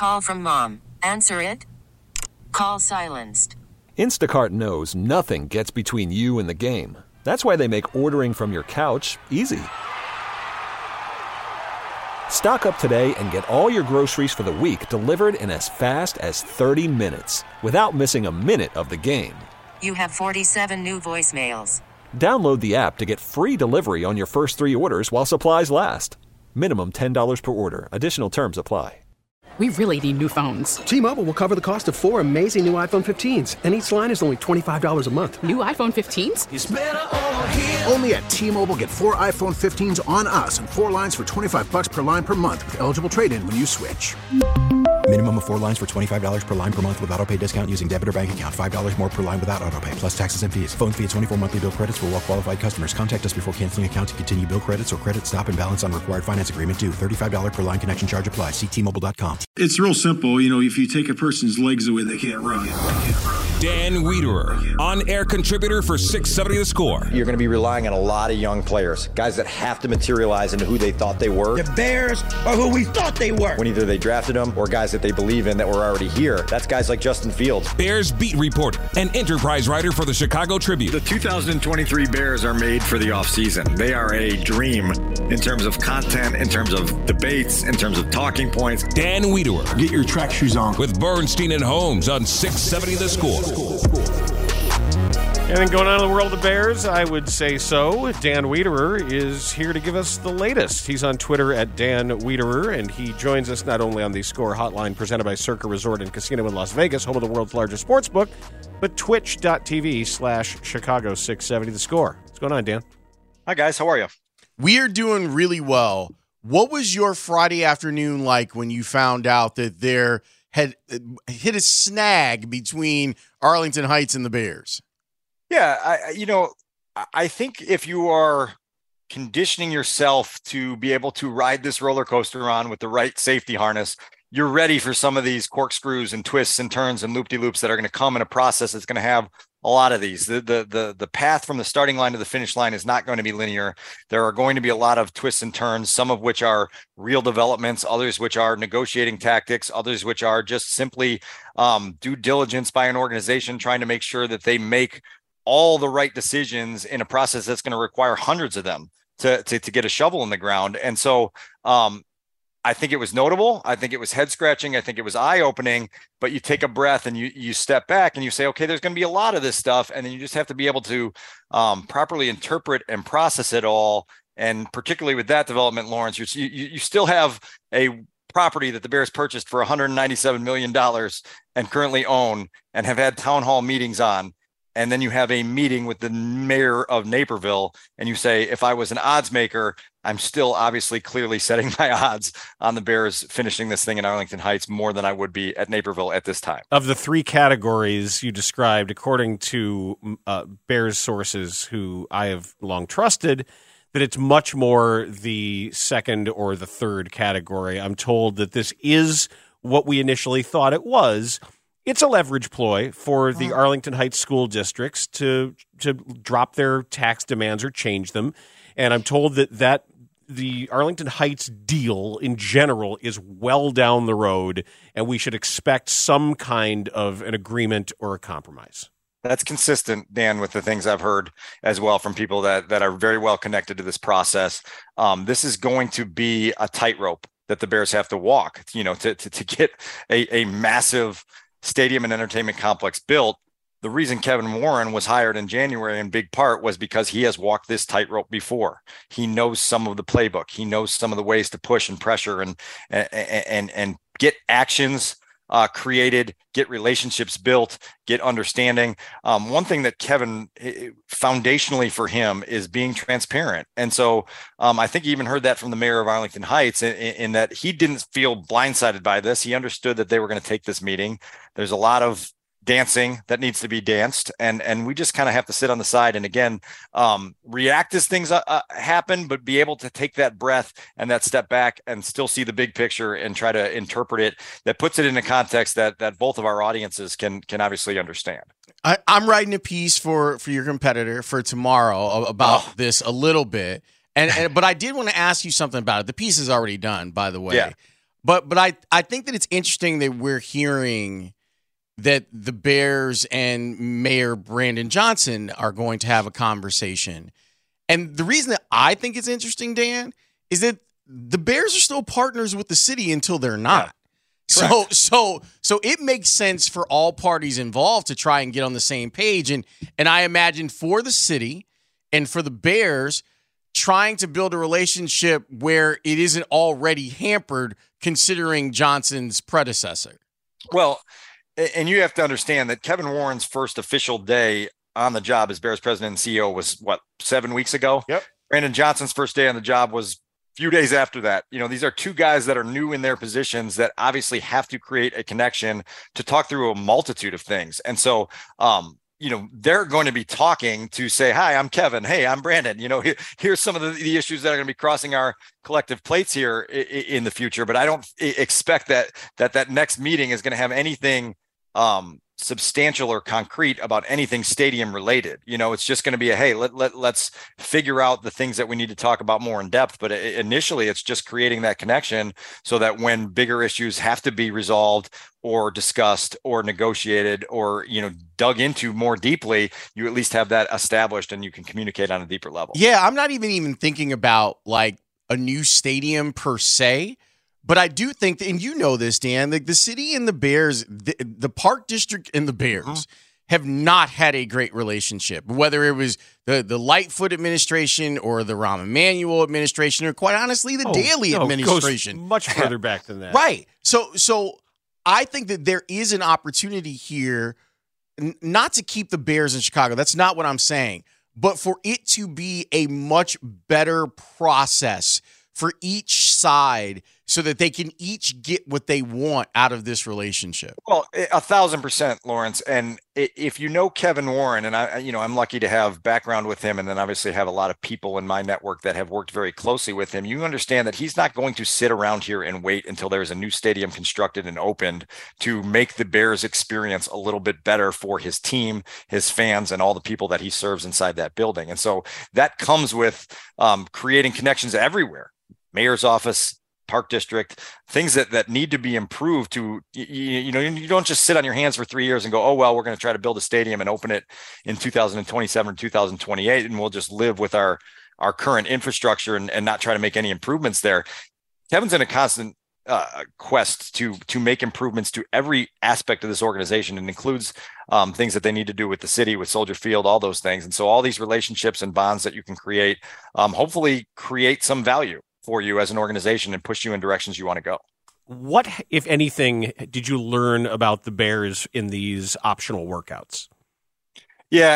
Call from mom. Answer it. Call silenced. Instacart knows nothing gets between you and the game. That's why they make ordering from your couch easy. Stock up today and get all your groceries for the week delivered in as fast as 30 minutes without missing a minute of the game. You have 47 new voicemails. Download the app to get free delivery on your first 3 orders while supplies last. Minimum $10 per order. Additional terms apply. We really need new phones. T-Mobile will cover the cost of 4 amazing new iPhone 15s, and each line is only $25 a month. New iPhone 15s? It's better over here. Only at T-Mobile, get 4 iPhone 15s on us and 4 lines for $25 per line per month with eligible trade-in when you switch. Minimum of 4 lines for $25 per line per month with autopay discount using debit or bank account. $5 more per line without autopay, plus taxes and fees. Phone fee at 24 monthly bill credits for well-qualified customers. Contact us before canceling account to continue bill credits or credit stop and balance on required finance agreement due. $35 per line connection charge applies. See T-Mobile.com. It's real simple. If you take a person's legs away, they can't run. Dan Wiederer, on-air contributor for 670 The Score. You're going to be relying on a lot of young players, guys that have to materialize into who they thought they were. The Bears are who we thought they were. When either they drafted them or guys that they believe in that were already here. That's guys like Justin Fields. Bears beat reporter and enterprise writer for the Chicago Tribune. The 2023 Bears are made for the offseason. They are a dream in terms of content, in terms of debates, in terms of talking points. Dan Wiederer. Get your track shoes on. With Bernstein and Holmes on 670 The Score. Anything going on in the world of Bears? I would say so. Dan Wiederer is here to give us the latest. He's on Twitter at Dan Wiederer, and he joins us not only on the Score Hotline presented by Circa Resort and Casino in Las Vegas, home of the world's largest sports book, but twitch.tv/Chicago670 The Score. What's going on, Dan? Hi, guys. How are you? We're doing really well. What was your Friday afternoon like when you found out that there had hit a snag between Arlington Heights and the Bears? Yeah, I think if you are conditioning yourself to be able to ride this roller coaster on with the right safety harness, you're ready for some of these corkscrews and twists and turns and loop-de-loops that are going to come in a process that's going to have a lot of these. The path from the starting line to the finish line is not going to be linear. There are going to be a lot of twists and turns, some of which are real developments, others which are negotiating tactics, others which are just simply due diligence by an organization trying to make sure that they make all the right decisions in a process that's going to require hundreds of them to get a shovel in the ground. And so I think it was notable. I think it was head scratching. I think it was eye opening, but you take a breath and you step back and you say, okay, there's going to be a lot of this stuff. And then you just have to be able to properly interpret and process it all. And particularly with that development, Lawrence, you still have a property that the Bears purchased for $197 million and currently own and have had town hall meetings on. And then you have a meeting with the mayor of Naperville, and you say, if I was an odds maker, I'm still obviously clearly setting my odds on the Bears finishing this thing in Arlington Heights more than I would be at Naperville at this time. Of the 3 categories you described, according to Bears sources who I have long trusted, that it's much more the second or the third category. I'm told that this is what we initially thought it was. It's a leverage ploy for the Arlington Heights school districts to drop their tax demands or change them. And I'm told that the Arlington Heights deal in general is well down the road, and we should expect some kind of an agreement or a compromise. That's consistent, Dan, with the things I've heard as well from people that are very well connected to this process. This is going to be a tightrope that the Bears have to walk, to get a massive stadium and entertainment complex built. The reason Kevin Warren was hired in January in big part was because he has walked this tightrope before. He knows some of the playbook. He knows some of the ways to push and pressure and get actions created, get relationships built, get understanding. One thing that Kevin, foundationally for him, is being transparent. And so I think he even heard that from the mayor of Arlington Heights in that he didn't feel blindsided by this. He understood that they were going to take this meeting. There's a lot of dancing that needs to be danced, and we just kind of have to sit on the side and again react as things happen, but be able to take that breath and that step back and still see the big picture and try to interpret it that puts it in a context that both of our audiences can obviously understand. I'm writing a piece for your competitor for tomorrow about this a little bit, but I did want to ask you something about it. The piece is already done, by the way. Yeah. But I think that it's interesting that we're hearing that the Bears and Mayor Brandon Johnson are going to have a conversation. And the reason that I think it's interesting, Dan, is that the Bears are still partners with the city until they're not. Yeah. So it makes sense for all parties involved to try and get on the same page. And I imagine for the city and for the Bears, trying to build a relationship where it isn't already hampered considering Johnson's predecessor. Well, and you have to understand that Kevin Warren's first official day on the job as Bears president and CEO was 7 weeks ago? Yep. Brandon Johnson's first day on the job was a few days after that. These are two guys that are new in their positions that obviously have to create a connection to talk through a multitude of things. And so, they're going to be talking to say, hi, I'm Kevin. Hey, I'm Brandon. Here's some of the issues that are going to be crossing our collective plates here in the future. But I don't expect that next meeting is going to have anything substantial or concrete about anything stadium related. It's just going to be hey, let's figure out the things that we need to talk about more in depth. But initially, it's just creating that connection so that when bigger issues have to be resolved or discussed or negotiated or, dug into more deeply, you at least have that established and you can communicate on a deeper level. Yeah, I'm not even thinking about like a new stadium per se. But I do think that, and you know this, Dan, the city and the Bears, the Park District and the Bears have not had a great relationship, whether it was the Lightfoot administration or the Rahm Emanuel administration or, quite honestly, the Daley administration. It goes much further back than that. Right. So I think that there is an opportunity here not to keep the Bears in Chicago. That's not what I'm saying. But for it to be a much better process for each side so that they can each get what they want out of this relationship. Well, 1,000%, Lawrence. And if you know Kevin Warren, and I'm lucky to have background with him, and then obviously have a lot of people in my network that have worked very closely with him, you understand that he's not going to sit around here and wait until there's a new stadium constructed and opened to make the Bears experience a little bit better for his team, his fans, and all the people that he serves inside that building. And so that comes with creating connections everywhere. Mayor's office, Park District, things that need to be improved to, you don't just sit on your hands for 3 years and go, oh, well, we're going to try to build a stadium and open it in 2027, 2028, and we'll just live with our current infrastructure and not try to make any improvements there. Kevin's in a constant quest to make improvements to every aspect of this organization, and includes things that they need to do with the city, with Soldier Field, all those things. And so all these relationships and bonds that you can create, hopefully create some value for you as an organization and push you in directions you want to go. What, if anything, did you learn about the Bears in these optional workouts? Yeah,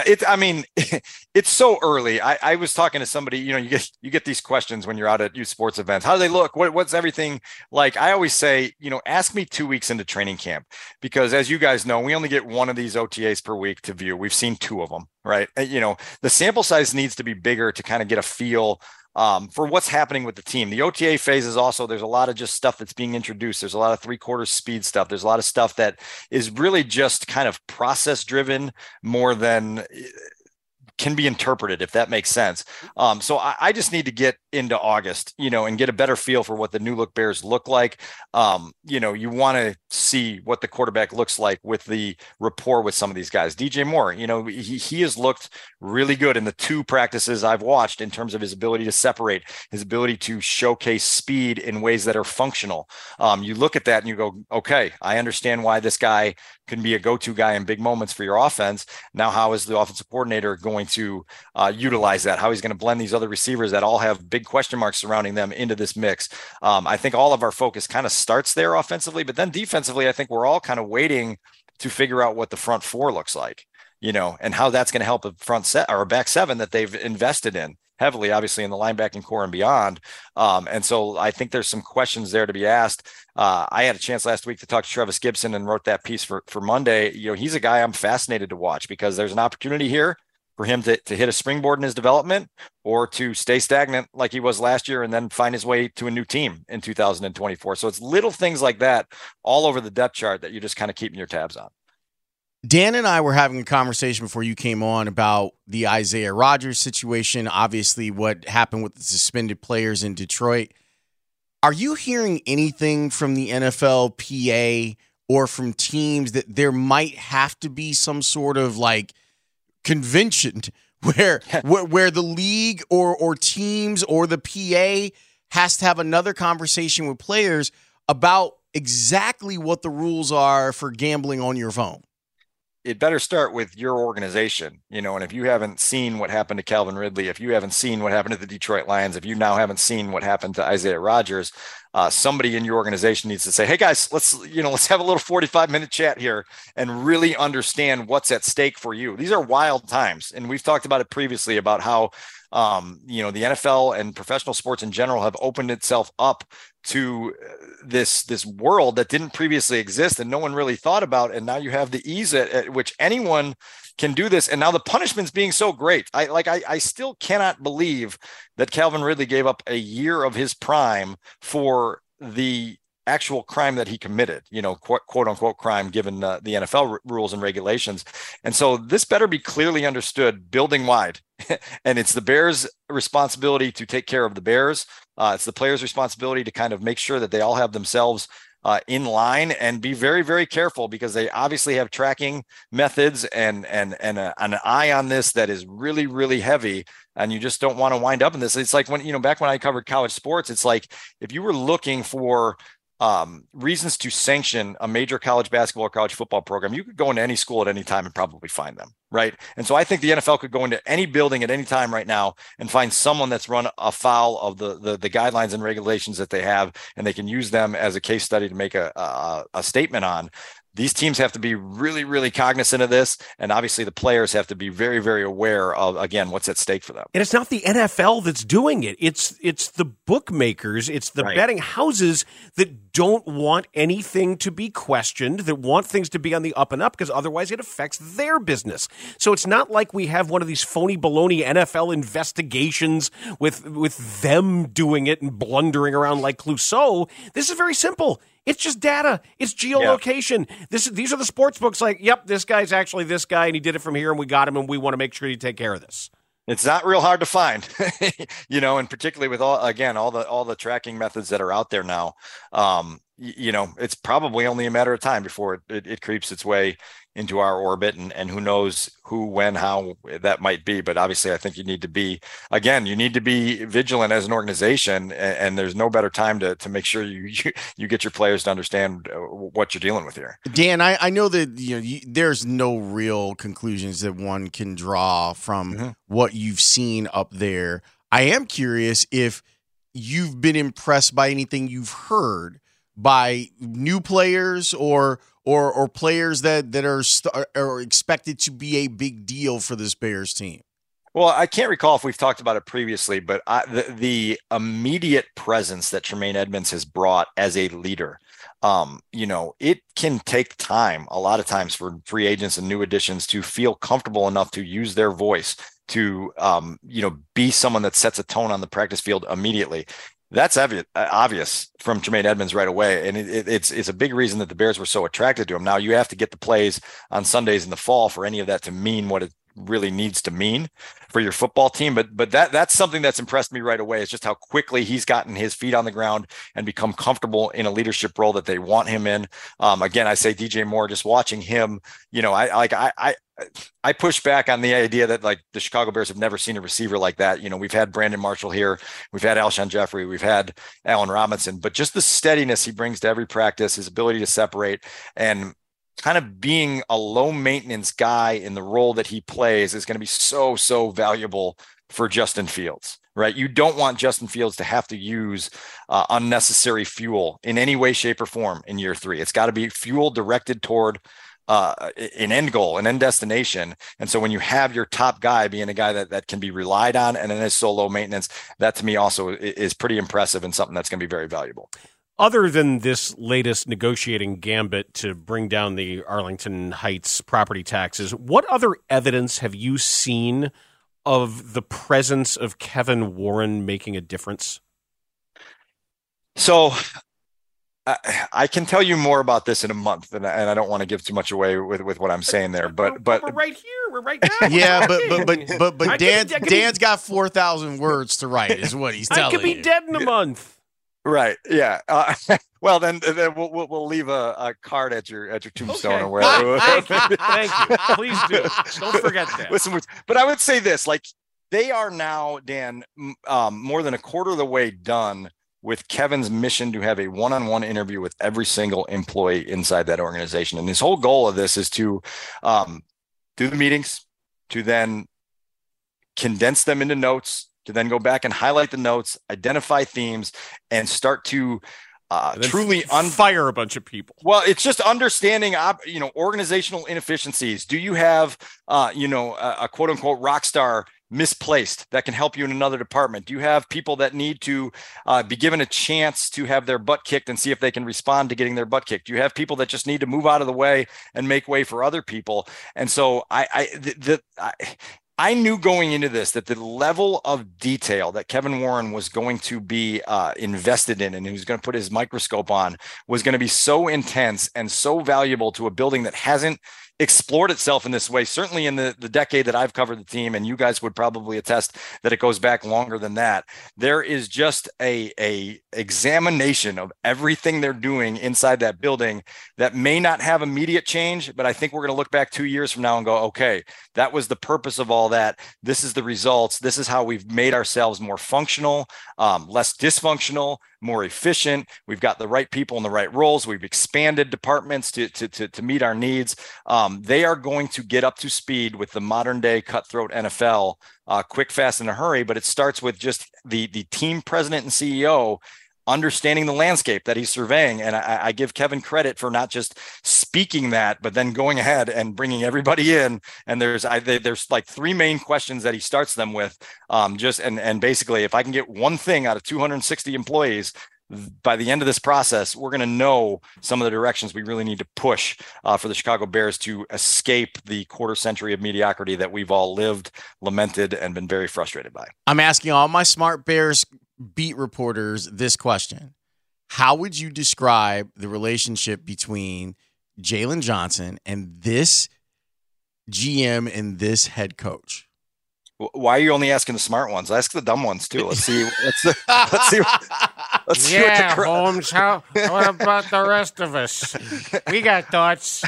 it's so early. I was talking to somebody, you get these questions when you're out at youth sports events. How do they look? What's everything like? I always say, ask me 2 weeks into training camp, because as you guys know, we only get one of these OTAs per week to view. We've seen 2 of them, right? The sample size needs to be bigger to kind of get a feel for what's happening with the team. The OTA phase is also, there's a lot of just stuff that's being introduced. There's a lot of 3/4 speed stuff. There's a lot of stuff that is really just kind of process driven more than can be interpreted, if that makes sense. So I just need to get into August, and get a better feel for what the new look Bears look like. You want to see what the quarterback looks like with the rapport with some of these guys. DJ Moore, he has looked really good in the 2 practices I've watched in terms of his ability to separate, his ability to showcase speed in ways that are functional. You look at that and you go, okay, I understand why this guy can be a go-to guy in big moments for your offense. Now, how is the offensive coordinator going to utilize that? How he's going to blend these other receivers that all have big question marks surrounding them into this mix? I think all of our focus kind of starts there offensively, but then defensively, I think we're all kind of waiting to figure out what the front 4 looks like, and how that's going to help a front set or a back 7 that they've invested in heavily, obviously, in the linebacking core and beyond. And so I think there's some questions there to be asked. I had a chance last week to talk to Travis Gibson and wrote that piece for Monday. He's a guy I'm fascinated to watch, because there's an opportunity here for him to hit a springboard in his development, or to stay stagnant like he was last year and then find his way to a new team in 2024. So it's little things like that all over the depth chart that you're just kind of keeping your tabs on. Dan and I were having a conversation before you came on about the Isaiah Rodgers situation, obviously what happened with the suspended players in Detroit. Are you hearing anything from the NFLPA or from teams that there might have to be some sort of like convention where the league or teams or the PA has to have another conversation with players about exactly what the rules are for gambling on your phone? It better start with your organization, and if you haven't seen what happened to Calvin Ridley, if you haven't seen what happened to the Detroit Lions, if you now haven't seen what happened to Isaiah Rodgers, somebody in your organization needs to say, hey guys, let's have a little 45-minute chat here and really understand what's at stake for you. These are wild times. And we've talked about it previously about how, the NFL and professional sports in general have opened itself up to this world that didn't previously exist and no one really thought about. And now you have the ease at which anyone can do this. And now the punishment's being so great. I still cannot believe that Calvin Ridley gave up a year of his prime for the actual crime that he committed, quote unquote crime, given the NFL rules and regulations. And so this better be clearly understood building wide. And it's the Bears' responsibility to take care of the Bears. It's the players' responsibility to kind of make sure that they all have themselves in line and be very, very careful, because they obviously have tracking methods and an eye on this that is really, really heavy. And you just don't want to wind up in this. It's like when, back when I covered college sports, it's like if you were looking for reasons to sanction a major college basketball or college football program, you could go into any school at any time and probably find them, right? And so I think the NFL could go into any building at any time right now and find someone that's run afoul of the guidelines and regulations that they have, and they can use them as a case study to make a statement on. These teams have to be really, really cognizant of this. And obviously the players have to be very, very aware of, again, what's at stake for them. And it's not the NFL that's doing it. It's the bookmakers. It's the betting houses that don't want anything to be questioned, that want things to be on the up and up, because otherwise it affects their business. So it's not like we have one of these phony baloney NFL investigations with them doing it and blundering around like Clouseau. This is very simple. It's just data. It's geolocation. Yeah. These are the sports books like, yep, this guy's actually this guy, and he did it from here, and we got him, and we want to make sure you take care of this. It's not real hard to find, and particularly with all the tracking methods that are out there now. It's probably only a matter of time before it creeps its way into our orbit, and who knows who, when, how that might be. But obviously I think you need to be vigilant as an organization, and there's no better time to make sure you get your players to understand what you're dealing with here. Dan, I know that there's no real conclusions that one can draw from what you've seen up there. I am curious if you've been impressed by anything you've heard by new players or players that are expected to be a big deal for this Bears team. Well, I can't recall if we've talked about it previously, but the immediate presence that Tremaine Edmunds has brought as a leader, it can take time, a lot of times, for free agents and new additions to feel comfortable enough to use their voice to, be someone that sets a tone on the practice field immediately. That's obvious from Tremaine Edmunds right away. And it's a big reason that the Bears were so attracted to him. Now you have to get the plays on Sundays in the fall for any of that to mean what it really needs to mean for your football team. But that's something that's impressed me right away. It's just how quickly he's gotten his feet on the ground and become comfortable in a leadership role that they want him in. Again, I say DJ Moore, just watching him, I push back on the idea that like the Chicago Bears have never seen a receiver like that. We've had Brandon Marshall here, we've had Alshon Jeffrey, we've had Allen Robinson, but just the steadiness he brings to every practice, his ability to separate, and kind of being a low maintenance guy in the role that he plays is going to be so, so valuable for Justin Fields, right? You don't want Justin Fields to have to use unnecessary fuel in any way, shape, or form in year 3. It's got to be fuel directed toward an end goal, an end destination. And so when you have your top guy being a guy that can be relied on and then is so low maintenance, that to me also is pretty impressive and something that's going to be very valuable. Other than this latest negotiating gambit to bring down the Arlington Heights property taxes, what other evidence have you seen of the presence of Kevin Warren making a difference? So I can tell you more about this in a month, and I don't want to give too much away with what I'm saying there. But we're right here, we're right now. Yeah, but Dan's got 4,000 words to write, is what he's telling you. I could be dead in a month. Right. Yeah. Well, then we'll leave a card at your tombstone or wherever. Thank you. Please do. Don't forget that. Listen, but I would say this: like they are now, Dan, more than a quarter of the way done with Kevin's mission to have a one-on-one interview with every single employee inside that organization. And his whole goal of this is to do the meetings, to then condense them into notes, to then go back and highlight the notes, identify themes, and start to truly fire a bunch of people. Well, it's just understanding, organizational inefficiencies. Do you have, a quote unquote rock star misplaced that can help you in another department? Do you have people that need to be given a chance to have their butt kicked and see if they can respond to getting their butt kicked? Do you have people that just need to move out of the way and make way for other people? And so I knew going into this that the level of detail that Kevin Warren was going to be invested in and he was going to put his microscope on was going to be so intense and so valuable to a building that hasn't explored itself in this way, certainly in the decade that I've covered the team, and you guys would probably attest that it goes back longer than that. There is just a examination of everything they're doing inside that building that may not have immediate change, but I think we're going to look back 2 years from now and go, okay, that was the purpose of all that. This is the results. This is how we've made ourselves more functional, less dysfunctional, more efficient. We've got the right people in the right roles. We've expanded departments to meet our needs. They are going to get up to speed with the modern day cutthroat NFL, quick, fast, in a hurry. But it starts with just the team president and CEO understanding the landscape that he's surveying. And I give Kevin credit for not just speaking that, but then going ahead and bringing everybody in. And there's like three main questions that he starts them with. And basically, if I can get one thing out of 260 employees, by the end of this process, we're going to know some of the directions we really need to push for the Chicago Bears to escape the quarter century of mediocrity that we've all lived, lamented, and been very frustrated by. I'm asking all my smart Bears beat reporters this question. How would you describe the relationship between Jalen Johnson and this GM and this head coach? Why are you only asking the smart ones? Ask the dumb ones too. Let's see. Let's see. Yeah, Holmes. What about the rest of us? We got thoughts.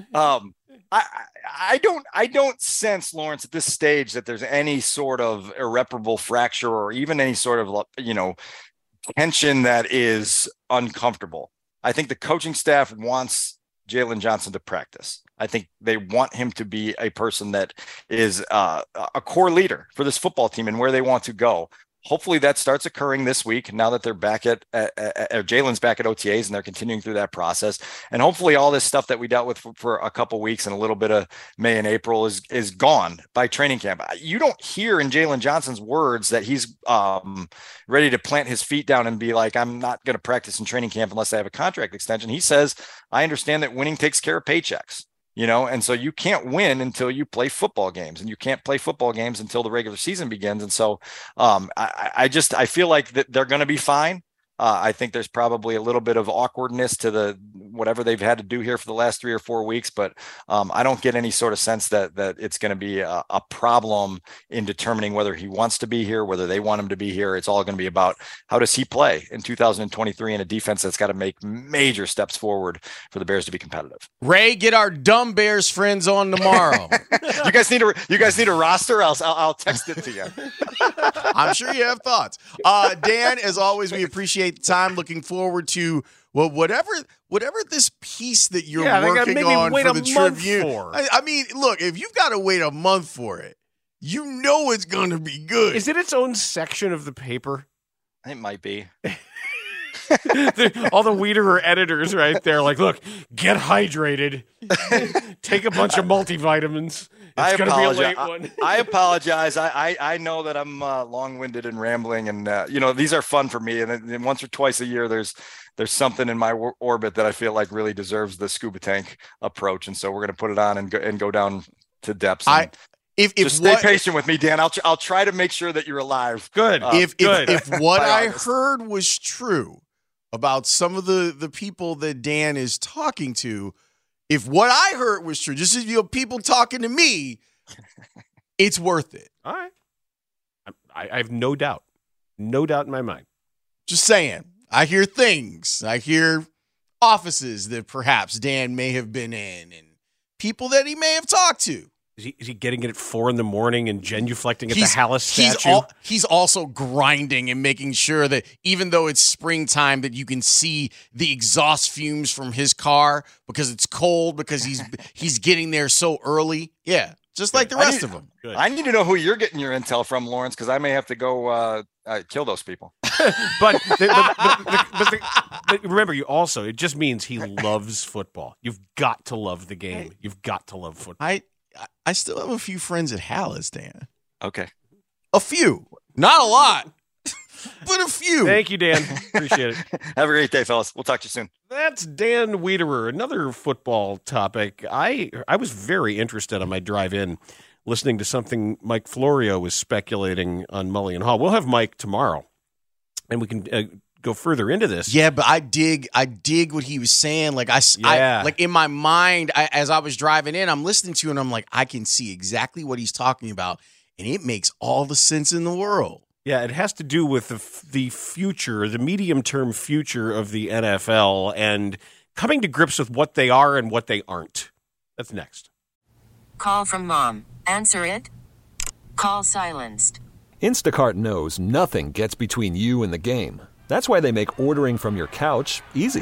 I don't sense, Lawrence, at this stage that there's any sort of irreparable fracture or even any sort of tension that is uncomfortable. I think the coaching staff wants Jalen Johnson to practice. I think they want him to be a person that is a core leader for this football team and where they want to go. Hopefully that starts occurring this week now that they're back at Jalen's back at OTAs and they're continuing through that process. And hopefully all this stuff that we dealt with for a couple weeks and a little bit of May and April is gone by training camp. You don't hear in Jalen Johnson's words that he's ready to plant his feet down and be like, I'm not going to practice in training camp unless I have a contract extension. He says, I understand that winning takes care of paychecks. And so you can't win until you play football games, and you can't play football games until the regular season begins. And so I feel like that they're going to be fine. I think there's probably a little bit of awkwardness to the whatever they've had to do here for the last 3 or 4 weeks, but I don't get any sort of sense that it's going to be a problem in determining whether he wants to be here, whether they want him to be here. It's all going to be about how does he play in 2023 in a defense that's got to make major steps forward for the Bears to be competitive. Ray, get our dumb Bears friends on tomorrow. You guys need a roster? I'll text it to you. I'm sure you have thoughts. Dan, as always, we appreciate the time. Looking forward to whatever this piece that you're working on for the Tribune. I mean, look, if you've got to wait a month for it, you know it's going to be good. Is it its own section of the paper? It might be. All the Wiederer editors right there, like, look, get hydrated, take a bunch of multivitamins. It's going to be a late one. I apologize. I know that I'm long-winded and rambling, and these are fun for me. And then once or twice a year, there's something in my orbit that I feel like really deserves the scuba tank approach, and so we're going to put it on and go down to depths. Stay patient with me, Dan. I'll try to make sure that you're alive. Good. If what I heard was true about some of the people that Dan is talking to, if what I heard was true, just as people talking to me, it's worth it. All right. I have no doubt in my mind. Just saying. I hear things. I hear offices that perhaps Dan may have been in and people that he may have talked to. Is he getting it at 4 a.m. and genuflecting at the Hallis statue? He's also grinding and making sure that even though it's springtime, that you can see the exhaust fumes from his car because it's cold, because he's getting there so early. Yeah, just like the rest of them. Good. I need to know who you're getting your intel from, Lawrence, because I may have to go kill those people. but remember, it just means he loves football. You've got to love the game. You've got to love football. I still have a few friends at Hallis, Dan. Okay. A few. Not a lot, but a few. Thank you, Dan. Appreciate it. Have a great day, fellas. We'll talk to you soon. That's Dan Wiederer. Another football topic. I was very interested on my drive in listening to something Mike Florio was speculating on Mully & Haw. We'll have Mike tomorrow, and we can go further into this. Yeah, but I dig what he was saying. Like I like in my mind, as I was driving in, I'm listening to it and I'm like, I can see exactly what he's talking about, and it makes all the sense in the world. Yeah, it has to do with the future, the medium-term future of the NFL, and coming to grips with what they are and what they aren't. That's next. Call from mom. Answer it. Call silenced. Instacart knows nothing gets between you and the game. That's why they make ordering from your couch easy.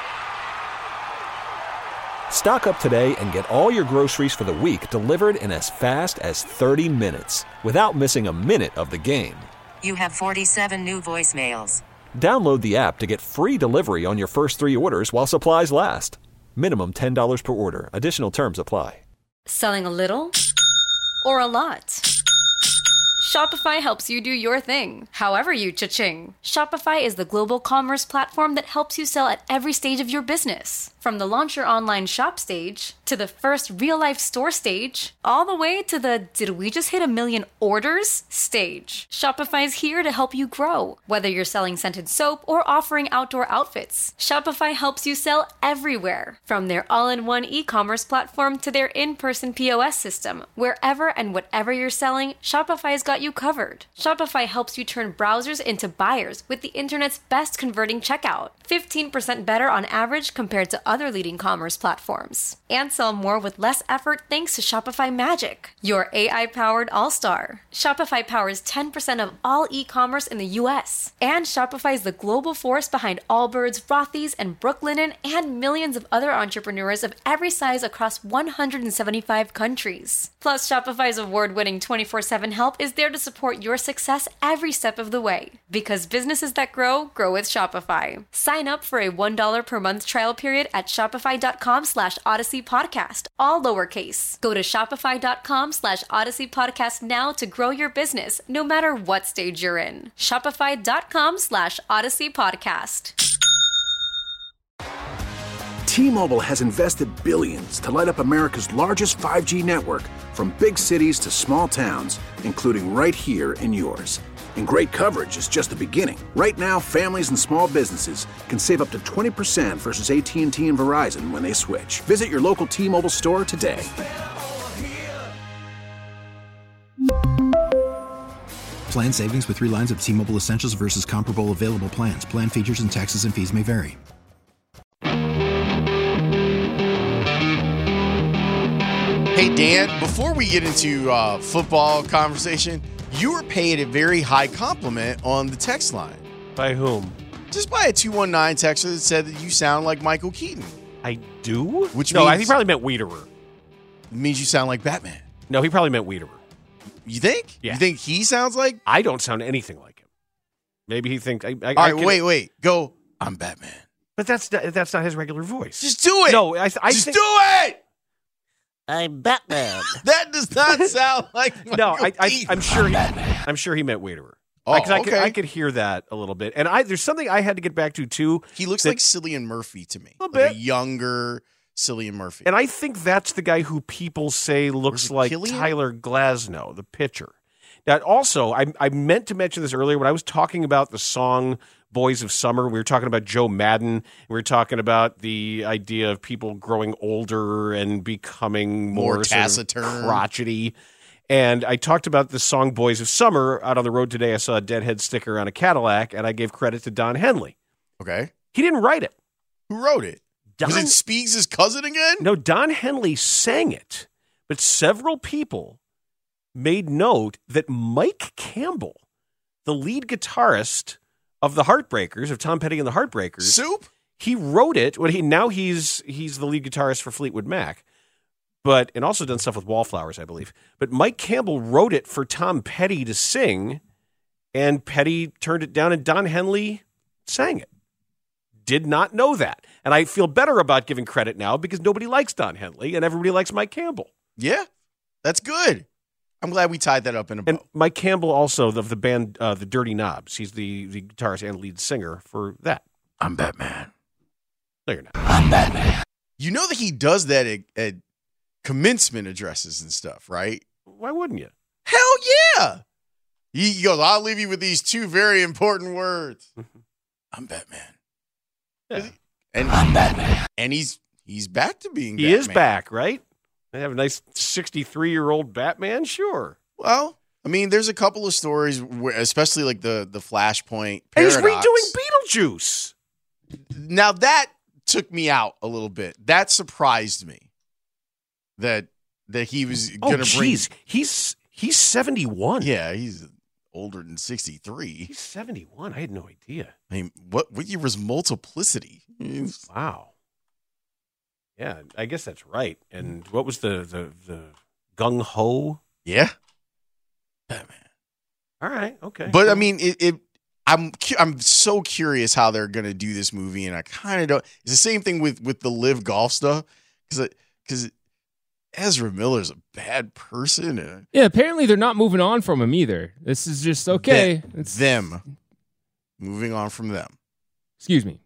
Stock up today and get all your groceries for the week delivered in as fast as 30 minutes without missing a minute of the game. You have 47 new voicemails. Download the app to get free delivery on your first 3 orders while supplies last. Minimum $10 per order. Additional terms apply. Selling a little or a lot? Shopify helps you do your thing, however you cha-ching. Shopify is the global commerce platform that helps you sell at every stage of your business. From the launch your online shop stage, to the first real-life store stage, all the way to the did we just hit 1 million orders stage. Shopify's here to help you grow. Whether you're selling scented soap or offering outdoor outfits, Shopify helps you sell everywhere. From their all-in-one e-commerce platform to their in-person POS system, wherever and whatever you're selling, Shopify's got you covered. Shopify helps you turn browsers into buyers with the internet's best converting checkout. 15% better on average compared to other leading commerce platforms. And sell more with less effort thanks to Shopify Magic, your AI-powered all-star. Shopify powers 10% of all e-commerce in the US. And Shopify is the global force behind Allbirds, Rothy's, and Brooklinen, and millions of other entrepreneurs of every size across 175 countries. Plus, Shopify's award-winning 24/7 help is there to support your success every step of the way. Because businesses that grow with Shopify. Sign up for a $1 per month trial period at shopify.com/Odyssey Podcast, all lowercase. Go to shopify.com/Odyssey Podcast now to grow your business, no matter what stage you're in. Shopify.com/Odyssey Podcast. T-Mobile has invested billions to light up America's largest 5G network, from big cities to small towns, including right here in yours. And great coverage is just the beginning. Right now, families and small businesses can save up to 20% versus AT&T and Verizon when they switch. Visit your local T-Mobile store today. Plan savings with 3 lines of T-Mobile Essentials versus comparable available plans. Plan features and taxes and fees may vary. Hey, Dan, before we get into football conversation, you were paid a very high compliment on the text line. By whom? Just by a 219 texter that said that you sound like Michael Keaton. I do? Which no, means, he probably meant Wiederer. Means you sound like Batman. No, he probably meant Wiederer. You think? Yeah. You think he sounds like? I don't sound anything like him. Maybe he thinks. All right, wait. Go. I'm Batman. But that's not his regular voice. Just do it. No, I just do it. I'm Batman. That does not sound like Michael no. Keaton. I'm sure he meant Wiederer. Oh, okay. I could hear that a little bit, and there's something I had to get back to too. He looks like Cillian Murphy to me, a bit a younger Cillian Murphy, and I think that's the guy who people say looks like Tyler Glasnow, the pitcher. Now, also, I meant to mention this earlier when I was talking about the song Boys of Summer. We were talking about Joe Madden. We were talking about the idea of people growing older and becoming more taciturn, sort of crotchety. And I talked about the song Boys of Summer. Out on the road today, I saw a Deadhead sticker on a Cadillac, and I gave credit to Don Henley. Okay. He didn't write it. Who wrote it? Was it Speegs' cousin again? No, Don Henley sang it, but several people made note that Mike Campbell, the lead guitarist of the Heartbreakers, of Tom Petty and the Heartbreakers, Soup, he wrote it. He's the lead guitarist for Fleetwood Mac, and also done stuff with Wallflowers, I believe. But Mike Campbell wrote it for Tom Petty to sing, and Petty turned it down, and Don Henley sang it. Did not know that. And I feel better about giving credit now because nobody likes Don Henley and everybody likes Mike Campbell. Yeah, that's good. I'm glad we tied that up in a bow. And Mike Campbell also of the band The Dirty Knobs. He's the guitarist and lead singer for that. I'm Batman. No, you're not. I'm Batman. You know that he does that at commencement addresses and stuff, right? Why wouldn't you? Hell yeah. He goes, I'll leave you with these two very important words. I'm Batman. Yeah. And I'm Batman. And he's back to being Batman. He is back, right? They have a nice 63-year-old Batman, sure. Well, I mean, there's a couple of stories, where, especially like the Flashpoint Paradox. And he's redoing Beetlejuice. Now that took me out a little bit. That surprised me. That he was going to bring. He's 71. Yeah, he's older than 63. He's 71. I had no idea. I mean, what year was Multiplicity? Wow. Yeah, I guess that's right. And what was the Gung Ho? Yeah. Batman. All right. Okay. But I mean, I'm so curious how they're going to do this movie, and I kind of don't. It's the same thing with the Live Golf stuff because Ezra Miller's a bad person. Yeah, apparently they're not moving on from him either. This is just okay. It's them moving on from them. Excuse me.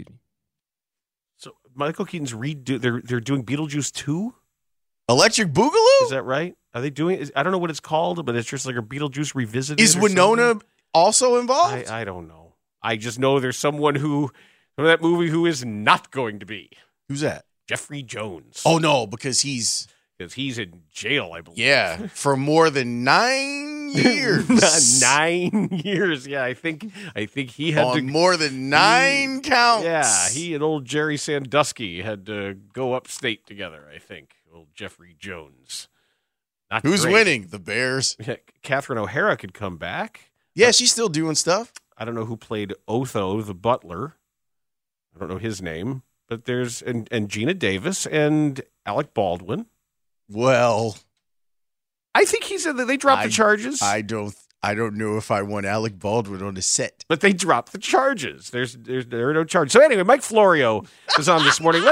So Michael Keaton's they're doing Beetlejuice 2? Electric Boogaloo? Is that right? Are they doing? I don't know what it's called, but it's just like a Beetlejuice revisited. Is Winona also involved? I don't know. I just know there's someone from that movie who is not going to be. Who's that? Jeffrey Jones. Oh no, because he's in jail, I believe. Yeah, for more than 9 years. 9 years. Yeah, I think he had to more than 9 counts. Yeah, he and old Jerry Sandusky had to go upstate together. I think old Jeffrey Jones. Not Who's great. winning? The Bears. Yeah, Catherine O'Hara could come back. Yeah, she's still doing stuff. I don't know who played Otho the butler. I don't know his name, but there's and Gina Davis and Alec Baldwin. Well, I think he said that they dropped the charges. I don't know if I want Alec Baldwin on the set, but they dropped the charges. There are no charges. So anyway, Mike Florio is on this morning.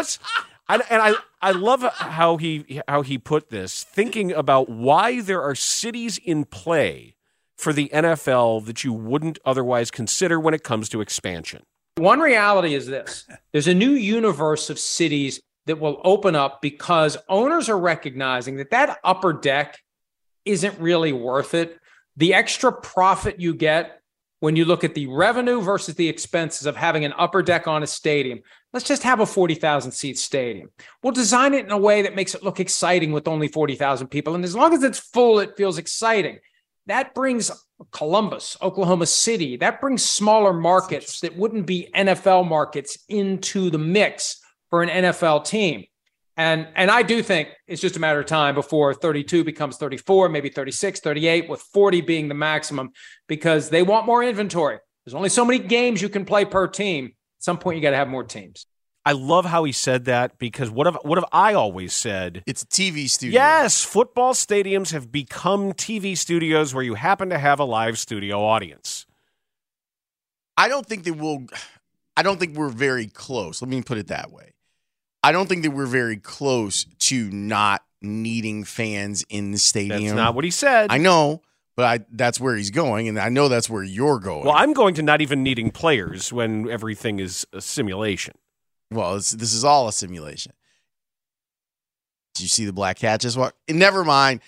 I love how he put this, thinking about why there are cities in play for the NFL that you wouldn't otherwise consider when it comes to expansion. One reality is this: there's a new universe of cities that will open up because owners are recognizing that upper deck isn't really worth it. The extra profit you get when you look at the revenue versus the expenses of having an upper deck on a stadium. Let's just have a 40,000 seat stadium. We'll design it in a way that makes it look exciting with only 40,000 people. And as long as it's full, it feels exciting. That brings Columbus, Oklahoma City, that brings smaller markets that wouldn't be NFL markets into the mix for an NFL team. And I do think it's just a matter of time before 32 becomes 34, maybe 36, 38, with 40 being the maximum, because they want more inventory. There's only so many games you can play per team. At some point, you got to have more teams. I love how he said that, because what have I always said? It's a TV studio. Yes, football stadiums have become TV studios where you happen to have a live studio audience. I don't think we're very close. Let me put it that way. I don't think that we're very close to not needing fans in the stadium. That's not what he said. I know, but that's where he's going, and I know that's where you're going. Well, I'm going to not even needing players when everything is a simulation. Well, this is all a simulation. Did you see the black cat just walk? Never mind.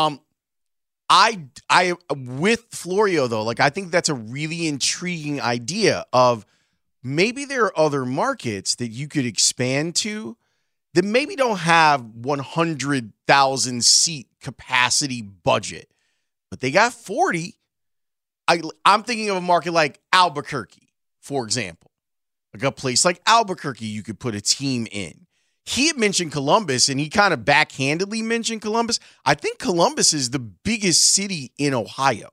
I with Florio though, like I think that's a really intriguing idea of maybe there are other markets that you could expand to that maybe don't have 100,000 seat capacity budget, but they got 40. I'm thinking of a market like Albuquerque, for example. like a place like Albuquerque you could put a team in. He had mentioned Columbus, and he kind of backhandedly mentioned Columbus. I think Columbus is the biggest city in Ohio,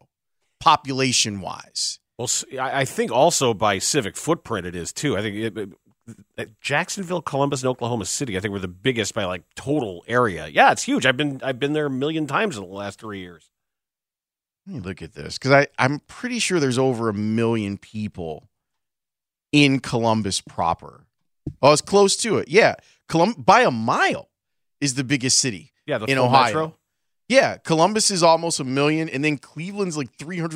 population-wise. Well, I think also by civic footprint it is, too. I think Jacksonville, Columbus, and Oklahoma City, I think, were the biggest by, like, total area. Yeah, it's huge. I've been there a million times in the last 3 years. Let me look at this, because I'm pretty sure there's over 1 million people in Columbus proper. Oh, it's close to it. Yeah. By a mile is the biggest city in Ohio. Metro? Yeah. Columbus is almost 1 million, and then Cleveland's like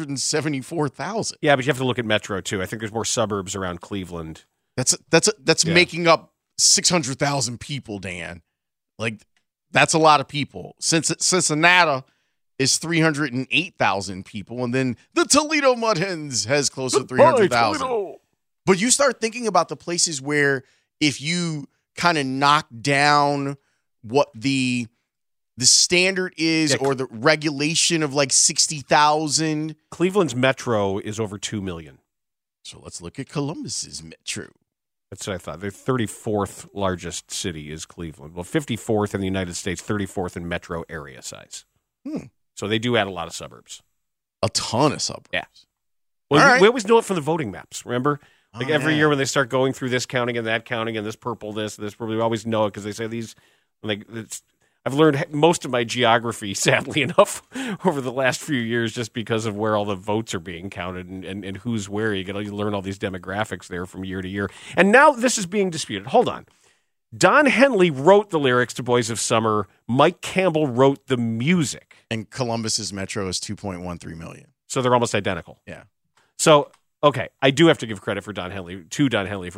374,000. Yeah, but you have to look at Metro, too. I think there's more suburbs around Cleveland. That's making up 600,000 people, Dan. Like, that's a lot of people. Cincinnati is 308,000 people, and then the Toledo Mud Hens has close to 300,000. But you start thinking about the places where if you kind of knock down what the standard is or the regulation of like 60,000. Cleveland's metro is over 2 million. So let's look at Columbus's metro. That's what I thought. Their 34th largest city is Cleveland. Well, 54th in the United States, 34th in metro area size. So they do add a lot of suburbs. A ton of suburbs. Yeah. Well, we always know it from the voting maps, remember? Like every year when they start going through this counting and that counting and this purple, this purple, we always know it because they say these. Like I've learned most of my geography, sadly enough, over the last few years, just because of where all the votes are being counted and who's where. You learn all these demographics there from year to year, and now this is being disputed. Hold on, Don Henley wrote the lyrics to "Boys of Summer." Mike Campbell wrote the music, and Columbus's metro is 2.13 million. So they're almost identical. Yeah. So. Okay, I do have to give credit for Don Henley for writing lyrics.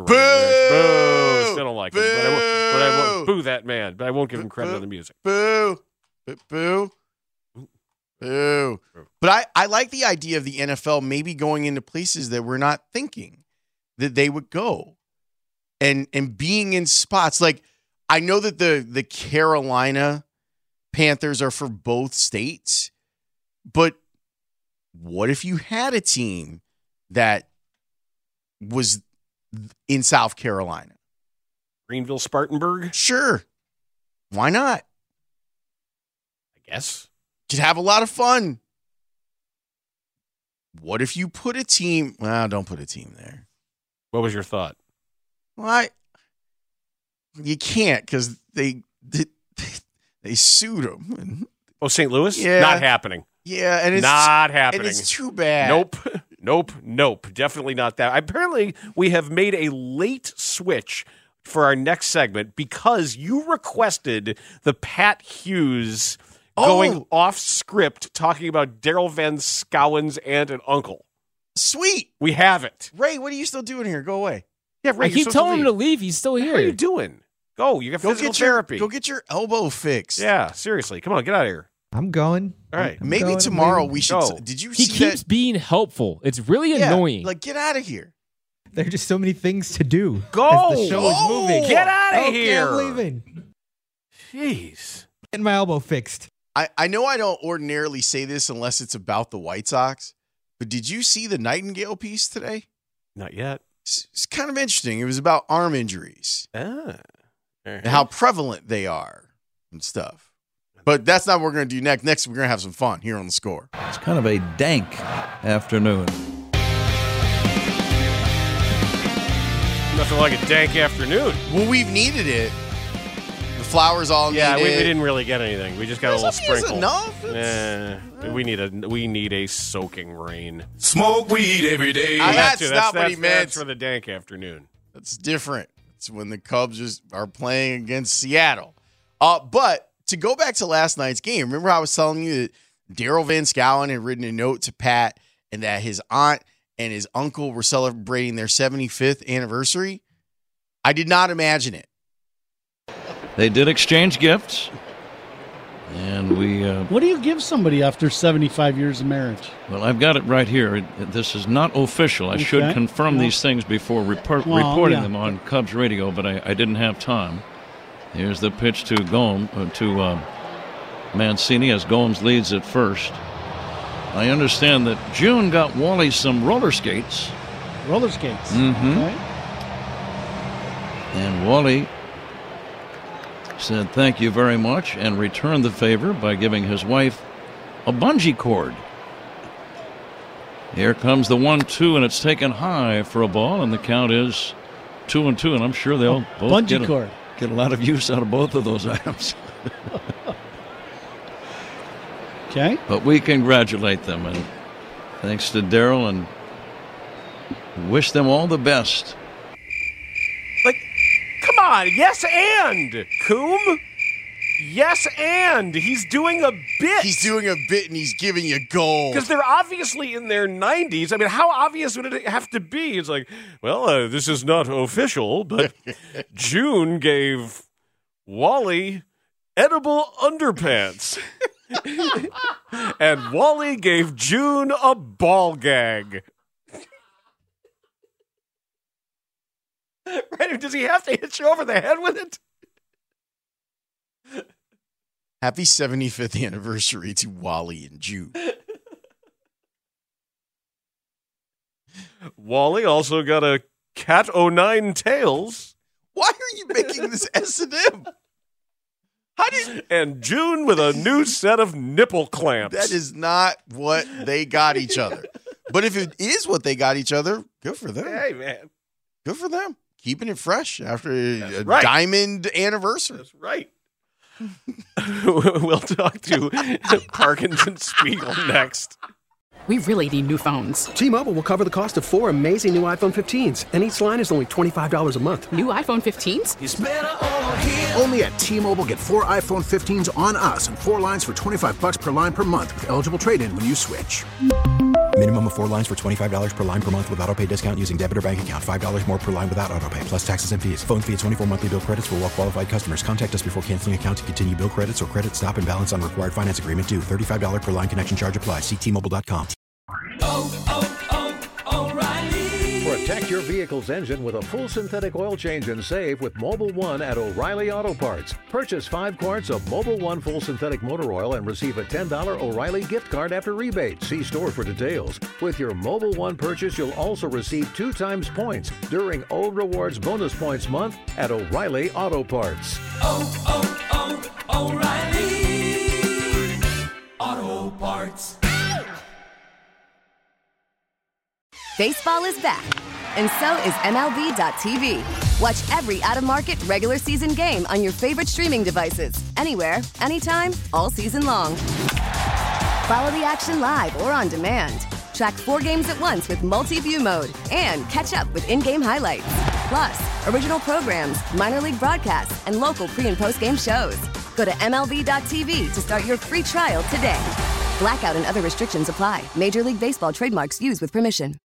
Boo! Still don't like him, but I won't boo that man. But I won't give him credit on the music. Boo! Boo! Boo! But I like the idea of the NFL maybe going into places that we're not thinking that they would go, and being in spots like I know that the Carolina Panthers are for both states, but what if you had a team that was in South Carolina? Greenville, Spartanburg? Sure. Why not? I guess. Could have a lot of fun. What if you put a team? Well, don't put a team there. What was your thought? Well, you can't because they sued them. Oh, St. Louis? Yeah. Not happening. Yeah, and it's not happening. And it's too bad. Nope. Definitely not that. Apparently, we have made a late switch for our next segment because you requested the Pat Hughes going off script talking about Daryl Van Schouwen's aunt and uncle. Sweet. We have it. Ray, what are you still doing here? Go away. Yeah, Ray, I keep telling him to leave. He's still here. What are you doing? Go. You got physical therapy. Go get your elbow fixed. Yeah, seriously. Come on, get out of here. I'm going. All right. Maybe tomorrow we should. Go. Did you see He keeps being helpful. It's really annoying. Like, get out of here. There are just so many things to do. Go. As the show is moving. Get out of here. I'm leaving. Jeez. Getting my elbow fixed. I know I don't ordinarily say this unless it's about the White Sox, but did you see the Nightingale piece today? Not yet. It's kind of interesting. It was about arm injuries. And how prevalent they are and stuff. But that's not what we're going to do next. Next, we're going to have some fun here on The Score. It's kind of a dank afternoon. Nothing like a dank afternoon. Well, we've needed it. The flowers all need it. Yeah, we didn't really get anything. We just got a little sprinkle. Enough. We need a soaking rain. Smoke weed every day. That's not what he meant. That's for the dank afternoon. That's different. It's when the Cubs just are playing against Seattle. But to go back to last night's game, remember how I was telling you that Daryl Van Schouwen had written a note to Pat and that his aunt and his uncle were celebrating their 75th anniversary? I did not imagine it. They did exchange gifts. And we... what do you give somebody after 75 years of marriage? Well, I've got it right here. This is not official. I should confirm these things before reporting them on Cubs radio, but I didn't have time. Here's the pitch to Mancini as Gomes leads at first. I understand that June got Wally some roller skates. Roller skates? Mm-hmm. Okay. And Wally said thank you very much and returned the favor by giving his wife a bungee cord. Here comes the 1-2, and it's taken high for a ball, and the count is 2-2, and I'm sure they'll both get a lot of use out of both of those items. Okay. But we congratulate them, and thanks to Daryl, and wish them all the best. Like, come on, yes and, Coom. Yes and. He's doing a bit. He's doing a bit, and he's giving you gold. Because they're obviously in their 90s. I mean, how obvious would it have to be? It's like, well, this is not official, but June gave Wally edible underpants. And Wally gave June a ball gag. Right? Does he have to hit you over the head with it? Happy 75th anniversary to Wally and June. Wally also got a cat o' nine tails. Why are you making this S&M? And June with a new set of nipple clamps. That is not what they got each other. But if it is what they got each other, good for them. Hey, man. Good for them. Keeping it fresh after a diamond anniversary. That's right. We'll talk to Parkinson Spiegel next. We really need new phones. T-Mobile will cover the cost of 4 amazing new iPhone 15s, and each line is only $25 a month. New iPhone 15s? It's better over here. Only at T-Mobile, get 4 iPhone 15s on us and 4 lines for $25 per line per month with eligible trade-in when you switch. Minimum of 4 lines for $25 per line per month with autopay discount using debit or bank account. $5 more per line without autopay, plus taxes and fees. Phone fee at 24 monthly bill credits for well-qualified customers. Contact us before canceling account to continue bill credits or credit stop and balance on required finance agreement due. $35 per line connection charge applies. See T-Mobile.com. Protect your vehicle's engine with a full synthetic oil change and save with Mobil 1 at O'Reilly Auto Parts. Purchase 5 quarts of Mobil 1 full synthetic motor oil and receive a $10 O'Reilly gift card after rebate. See store for details. With your Mobil 1 purchase, you'll also receive 2 times points during O Rewards Bonus Points Month at O'Reilly Auto Parts. O'Reilly Auto Parts. Baseball is back, and so is MLB.tv. Watch every out-of-market regular season game on your favorite streaming devices, anywhere, anytime, all season long. Follow the action live or on demand. Track 4 games at once with multi-view mode and catch up with in-game highlights. Plus, original programs, minor league broadcasts, and local pre- and post-game shows. Go to MLB.tv to start your free trial today. Blackout and other restrictions apply. Major League Baseball trademarks used with permission.